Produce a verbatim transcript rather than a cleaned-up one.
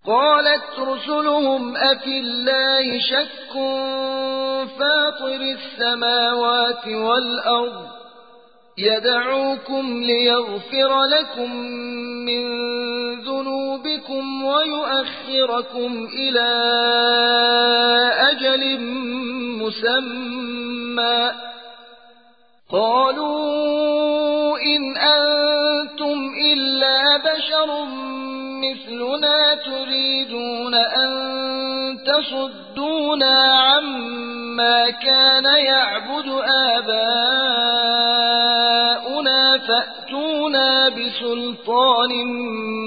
قالت رسلهم أفي الله شك فاطر السماوات والأرض يدعوكم ليغفر لكم من ذنوبكم ويؤخركم إلى أجل مسمى قالوا إن أنتم إلا بشر مثلنا تريدون أن تصدونا عما كان يعبد آباؤنا فأتونا بسلطان